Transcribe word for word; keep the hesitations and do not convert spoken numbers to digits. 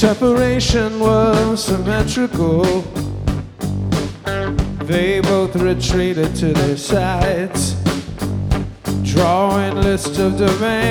separation was symmetrical. They both retreated to their sides, drawing lists of domains.